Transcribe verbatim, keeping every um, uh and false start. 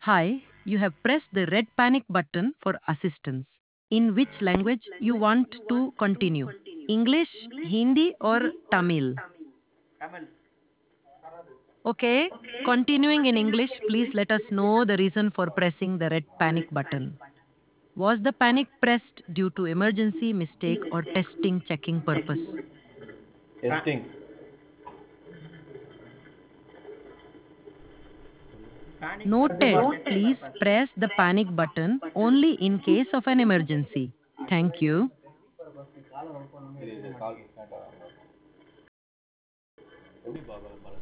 Hi, you have pressed the red panic button for assistance. In which language you want to continue? English, Hindi or Tamil? Tamil. Okay, continuing in English, please let us know the reason for pressing the red panic button. Was the panic pressed due to emergency, mistake or testing checking purpose? Testing. Panic pressure Noted. for testing Please purpose. press the panic button only in case of an emergency. Thank you. இது இது கால் disconnect ஆகும் எப்படி பார்க்கலாம்